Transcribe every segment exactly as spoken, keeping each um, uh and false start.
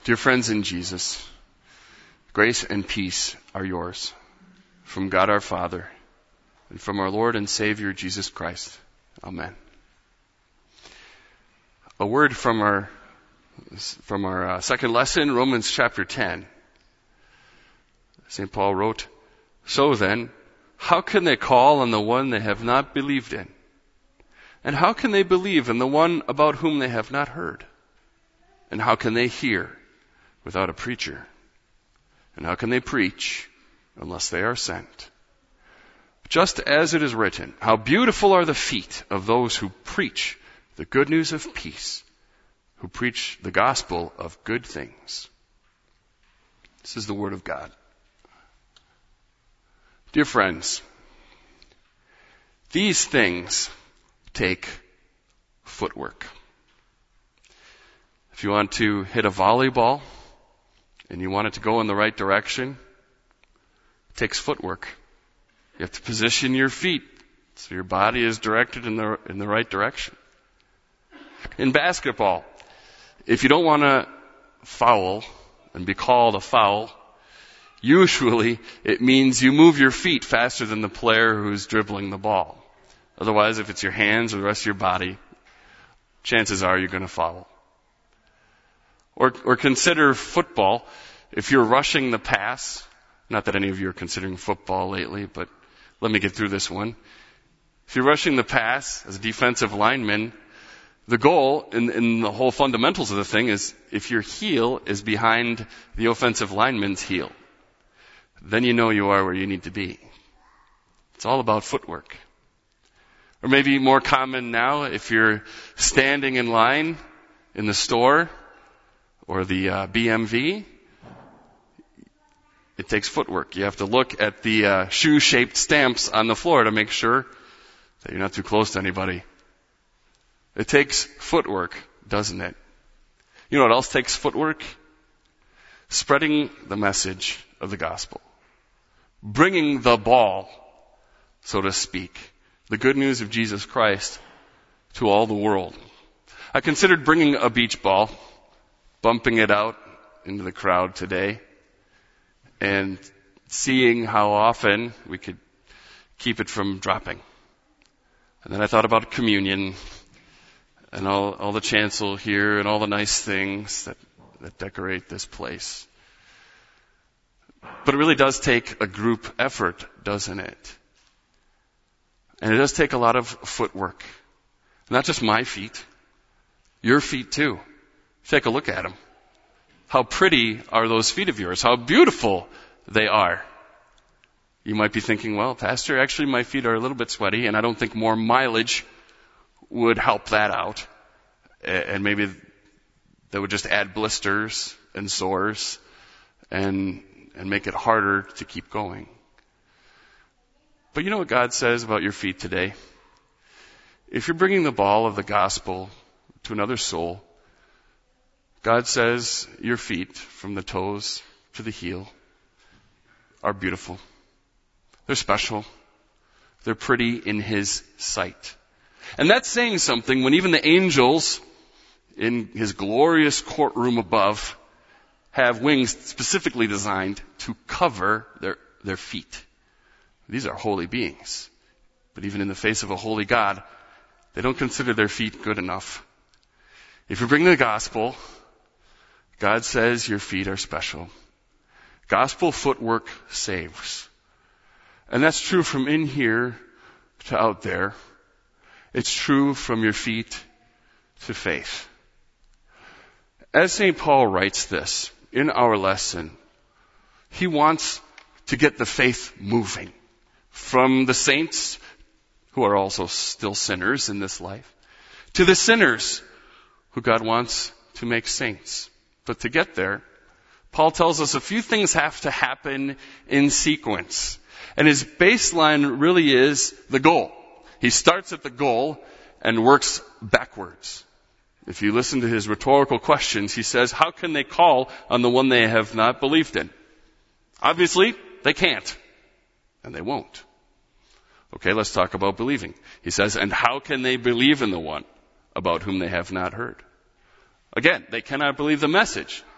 Dear friends in Jesus, grace and peace are yours from God our Father and from our Lord and Savior Jesus Christ. Amen. A word from our from our uh, second lesson, Romans chapter ten. Saint Paul wrote, "So then, how can they call on the one they have not believed in? And how can they believe in the one about whom they have not heard? And how can they hear without a preacher? And how can they preach unless they are sent? Just as it is written, how beautiful are the feet of those who preach the good news of peace, who preach the gospel of good things." This is the word of God. Dear friends, these things take footwork. If you want to hit a volleyball and you want it to go in the right direction, it takes footwork. You have to position your feet so your body is directed in the in the right direction. In basketball, if you don't want to foul and be called a foul, usually it means you move your feet faster than the player who's dribbling the ball. Otherwise, if it's your hands or the rest of your body, chances are you're going to foul. Or, or consider football. If you're rushing the pass, not that any of you are considering football lately, but let me get through this one. If you're rushing the pass as a defensive lineman, the goal in, in the whole fundamentals of the thing is if your heel is behind the offensive lineman's heel, then you know you are where you need to be. It's all about footwork. Or maybe more common now, if you're standing in line in the store or the uh, B M V, it takes footwork. You have to look at the uh, shoe-shaped stamps on the floor to make sure that you're not too close to anybody. It takes footwork, doesn't it? You know what else takes footwork? Spreading the message of the gospel. Bringing the ball, so to speak, the good news of Jesus Christ to all the world. I considered bringing a beach ball, bumping it out into the crowd today, and seeing how often we could keep it from dropping. And then I thought about communion and all, all the chancel here and all the nice things that, that decorate this place. But it really does take a group effort, doesn't it? And it does take a lot of footwork. Not just my feet, your feet too. Take a look at them. How pretty are those feet of yours? How beautiful they are. You might be thinking, well, Pastor, actually my feet are a little bit sweaty, and I don't think more mileage would help that out. And maybe that would just add blisters and sores and and make it harder to keep going. But you know what God says about your feet today? If you're bringing the ball of the gospel to another soul, God says your feet, from the toes to the heel, are beautiful. They're special. They're pretty in His sight. And that's saying something when even the angels in His glorious courtroom above have wings specifically designed to cover their, their feet. These are holy beings. But even in the face of a holy God, they don't consider their feet good enough. If you bring the gospel, God says your feet are special. Gospel footwork saves. And that's true from in here to out there. It's true from your feet to faith. As Saint Paul writes this in our lesson, he wants to get the faith moving from the saints, who are also still sinners in this life, to the sinners who God wants to make saints. But to get there, Paul tells us a few things have to happen in sequence. And his baseline really is the goal. He starts at the goal and works backwards. If you listen to his rhetorical questions, he says, how can they call on the one they have not believed in? Obviously, they can't. And they won't. Okay, let's talk about believing. He says, and how can they believe in the one about whom they have not heard? Again, they cannot believe the message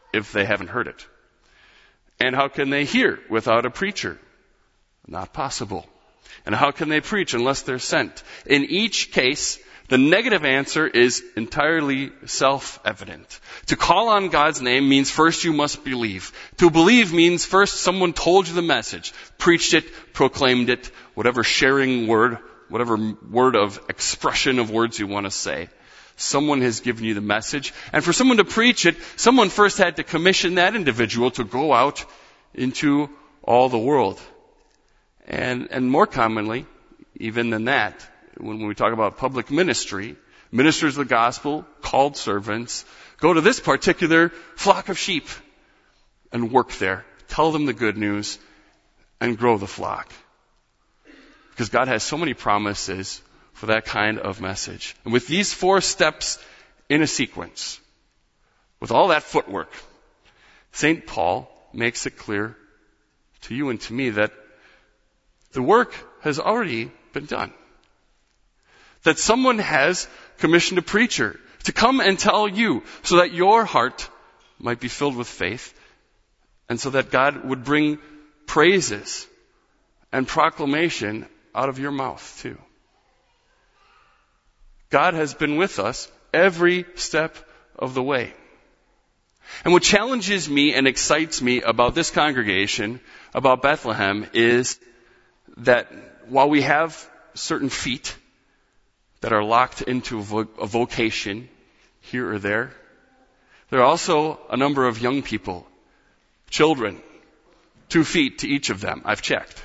if they haven't heard it? And how can they hear without a preacher? Not possible. And how can they preach unless they're sent? In each case, the negative answer is entirely self-evident. To call on God's name means first you must believe. To believe means first someone told you the message, preached it, proclaimed it, whatever sharing word, whatever word of expression of words you want to say. Someone has given you the message. And for someone to preach it, someone first had to commission that individual to go out into all the world. And, and more commonly, even than that, when we talk about public ministry, ministers of the gospel, called servants, go to this particular flock of sheep and work there. Tell them the good news and grow the flock. Because God has so many promises for that kind of message. And with these four steps in a sequence, with all that footwork, Saint Paul makes it clear to you and to me that the work has already been done. That someone has commissioned a preacher to come and tell you so that your heart might be filled with faith and so that God would bring praises and proclamation out of your mouth too. God has been with us every step of the way. And what challenges me and excites me about this congregation, about Bethlehem, is that while we have certain feet that are locked into a, vo- a vocation here or there, there are also a number of young people, children, two feet to each of them, I've checked,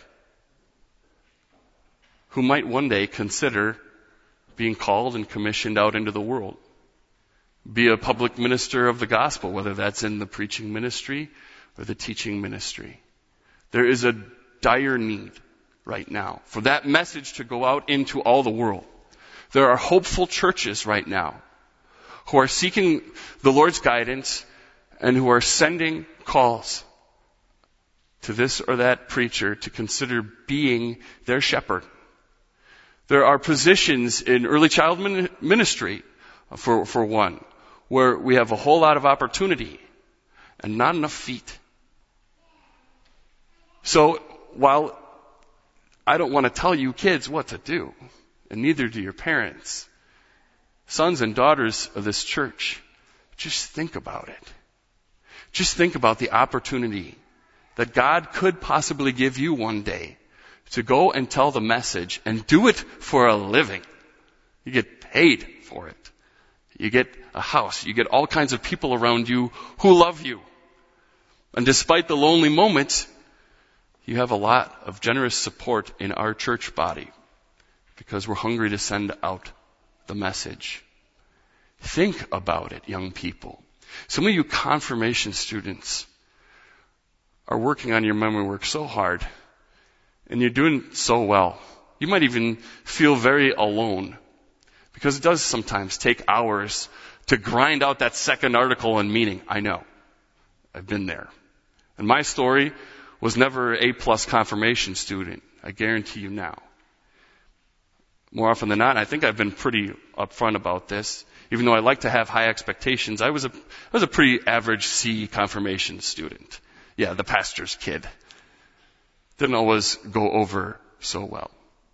who might one day consider being called and commissioned out into the world. Be a public minister of the gospel, whether that's in the preaching ministry or the teaching ministry. There is a dire need right now for that message to go out into all the world. There are hopeful churches right now who are seeking the Lord's guidance and who are sending calls to this or that preacher to consider being their shepherd. There are positions in early child ministry, for, for one, where we have a whole lot of opportunity and not enough feet. So while I don't want to tell you kids what to do, and neither do your parents, sons and daughters of this church, just think about it. Just think about the opportunity that God could possibly give you one day to go and tell the message and do it for a living. You get paid for it. You get a house. You get all kinds of people around you who love you. And despite the lonely moments, you have a lot of generous support in our church body because we're hungry to send out the message. Think about it, young people. Some of you confirmation students are working on your memory work so hard, and you're doing so well. You might even feel very alone, because it does sometimes take hours to grind out that second article and meaning. I know. I've been there. And my story was never an A-plus confirmation student. I guarantee you now. More often than not, I think I've been pretty upfront about this. Even though I like to have high expectations, I was a, I was a pretty average C confirmation student. Yeah, the pastor's kid. Didn't always go over so well.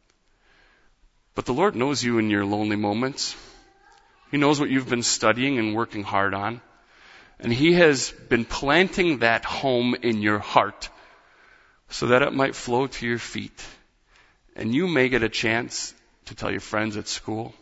But the Lord knows you in your lonely moments. He knows what you've been studying and working hard on. And He has been planting that home in your heart so that it might flow to your feet. And you may get a chance to tell your friends at school,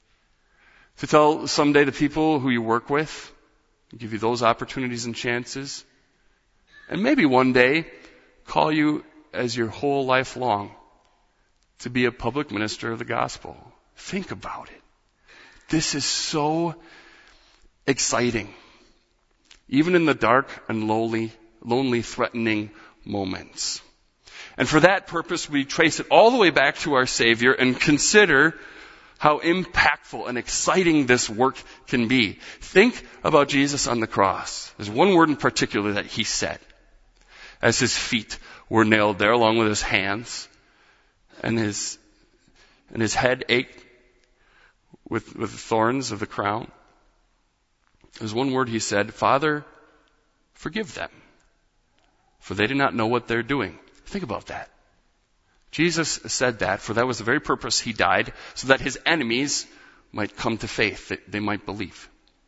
to tell someday the people who you work with, give you those opportunities and chances. And maybe one day call you as your whole life long to be a public minister of the gospel. Think about it. This is so exciting. Even in the dark and lonely, lonely, threatening moments. And for that purpose, we trace it all the way back to our Savior and consider how impactful and exciting this work can be. Think about Jesus on the cross. There's one word in particular that He said as His feet were nailed there along with His hands, and his and his head ached with, with the thorns of the crown. There's one word He said, Father, Forgive them, for they do not know what they're doing. Think about that. Jesus said that, for that was the very purpose he died, so that his enemies might come to faith, that they might believe.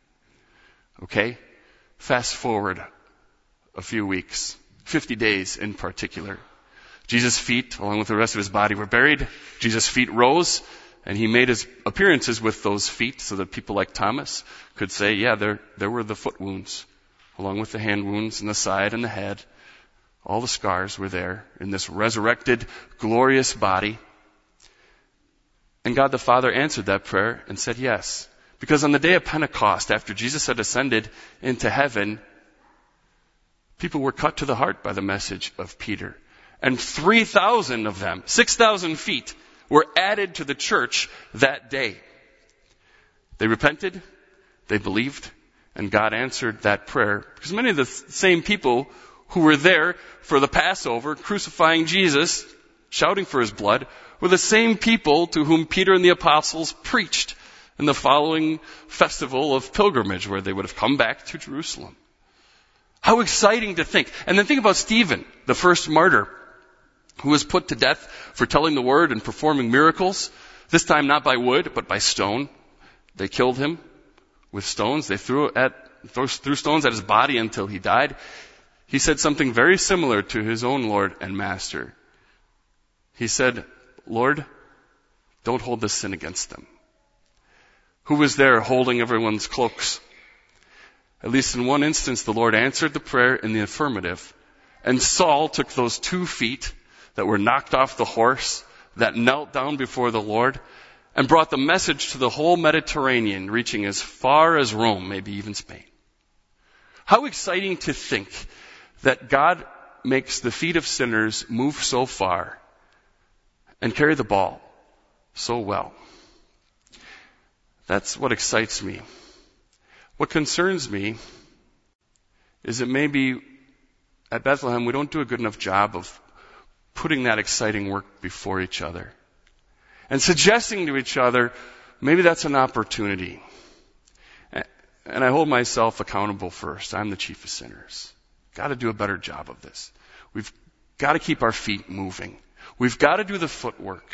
Okay? Fast forward a few weeks, fifty days in particular. Jesus' feet, along with the rest of his body, were buried. Jesus' feet rose, and he made his appearances with those feet so that people like Thomas could say, yeah, there, there were the foot wounds, along with the hand wounds and the side and the head. All the scars were there in this resurrected, glorious body. And God the Father answered that prayer and said yes. Because on the day of Pentecost, after Jesus had ascended into heaven, people were cut to the heart by the message of Peter. And three thousand of them, six thousand feet, were added to the church that day. They repented, they believed, and God answered that prayer. Because many of the same people who were there for the Passover, crucifying Jesus, shouting for his blood, were the same people to whom Peter and the apostles preached in the following festival of pilgrimage, where they would have come back to Jerusalem. How exciting to think. And then think about Stephen, the first martyr, who was put to death for telling the word and performing miracles, this time not by wood, but by stone. They killed him with stones. They threw at threw stones at his body until he died. He said something very similar to his own Lord and Master. He said, Lord, don't hold this sin against them. Who was there holding everyone's cloaks? At least in one instance, the Lord answered the prayer in the affirmative. And Saul took those two feet that were knocked off the horse, that knelt down before the Lord, and brought the message to the whole Mediterranean, reaching as far as Rome, maybe even Spain. How exciting to think that God makes the feet of sinners move so far and carry the ball so well. That's what excites me. What concerns me is that maybe at Bethlehem we don't do a good enough job of putting that exciting work before each other and suggesting to each other, maybe that's an opportunity. And I hold myself accountable first. I'm the chief of sinners. Got to do a better job of this. We've got to keep our feet moving. We've got to do the footwork.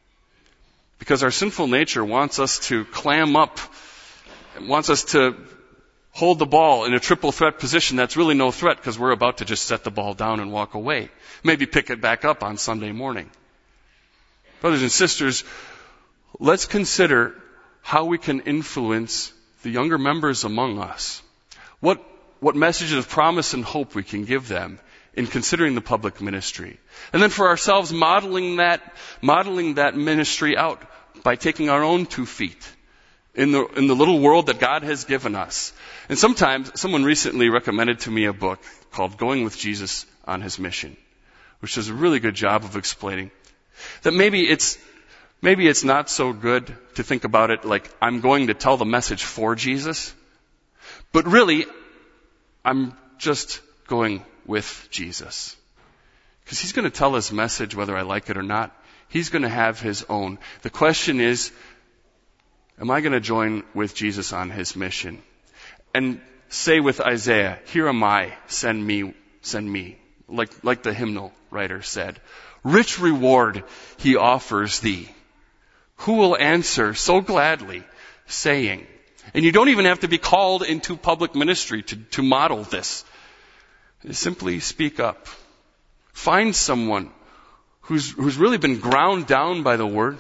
Because our sinful nature wants us to clam up, wants us to hold the ball in a triple threat position that's really no threat because we're about to just set the ball down and walk away. Maybe pick it back up on Sunday morning. Brothers and sisters, let's consider how we can influence the younger members among us. What What messages of promise and hope we can give them in considering the public ministry. And then for ourselves, modeling that, modeling that ministry out by taking our own two feet in the, in the little world that God has given us. And sometimes, someone recently recommended to me a book called Going with Jesus on His Mission, which does a really good job of explaining that maybe it's, maybe it's not so good to think about it like I'm going to tell the message for Jesus, but really, I'm just going with Jesus. Because He's going to tell His message whether I like it or not. He's going to have His own. The question is, am I going to join with Jesus on His mission? And say with Isaiah, here am I, send me, send me. Like, like the hymnal writer said. Rich reward He offers thee. Who will answer so gladly, saying, and you don't even have to be called into public ministry to, to model this. Simply speak up. Find someone who's, who's really been ground down by the Word,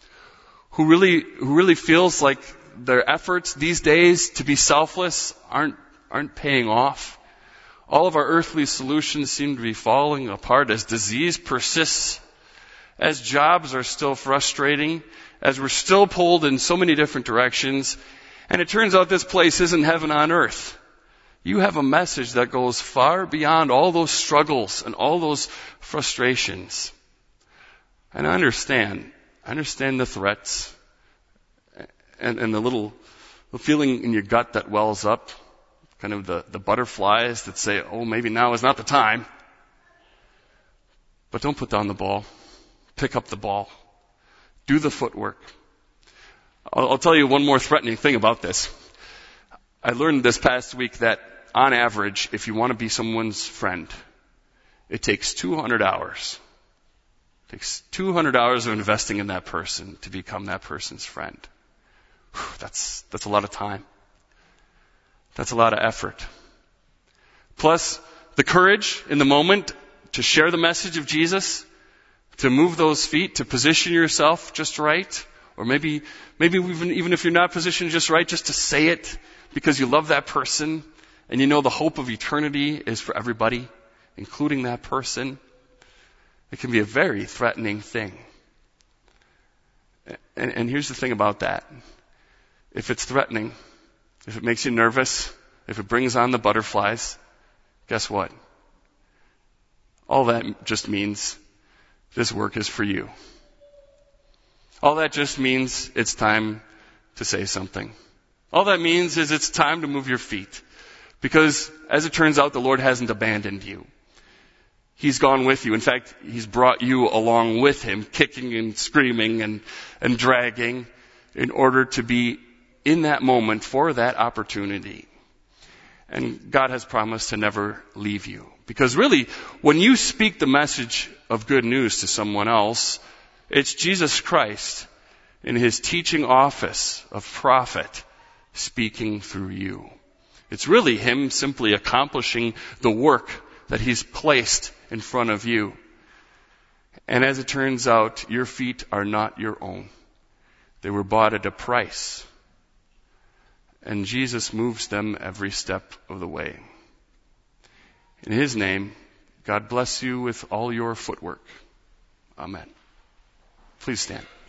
who really, who really feels like their efforts these days to be selfless aren't, aren't paying off. All of our earthly solutions seem to be falling apart as disease persists, as jobs are still frustrating, as we're still pulled in so many different directions. And it turns out this place isn't heaven on earth. You have a message that goes far beyond all those struggles and all those frustrations. And I understand. I understand the threats and, and the little the feeling in your gut that wells up, kind of the, the butterflies that say, oh, maybe now is not the time. But don't put down the ball. Pick up the ball. Do the footwork. I'll, I'll tell you one more threatening thing about this. I learned this past week that on average, if you want to be someone's friend, it takes two hundred hours. It takes two hundred hours of investing in that person to become that person's friend. Whew, that's, that's a lot of time. That's a lot of effort. Plus, the courage in the moment to share the message of Jesus, to move those feet, to position yourself just right, or maybe, maybe even, even if you're not positioned just right, just to say it because you love that person and you know the hope of eternity is for everybody, including that person. It can be a very threatening thing. And, and here's the thing about that. If it's threatening, if it makes you nervous, if it brings on the butterflies, guess what? All that just means this work is for you. All that just means it's time to say something. All that means is it's time to move your feet. Because as it turns out, the Lord hasn't abandoned you. He's gone with you. In fact, He's brought you along with Him, kicking and screaming and, and dragging in order to be in that moment for that opportunity. And God has promised to never leave you. Because really, when you speak the message of good news to someone else, it's Jesus Christ in His teaching office of prophet speaking through you. It's really Him simply accomplishing the work that He's placed in front of you. And as it turns out, your feet are not your own. They were bought at a price. And Jesus moves them every step of the way. In His name, God bless you with all your footwork. Amen. Please stand.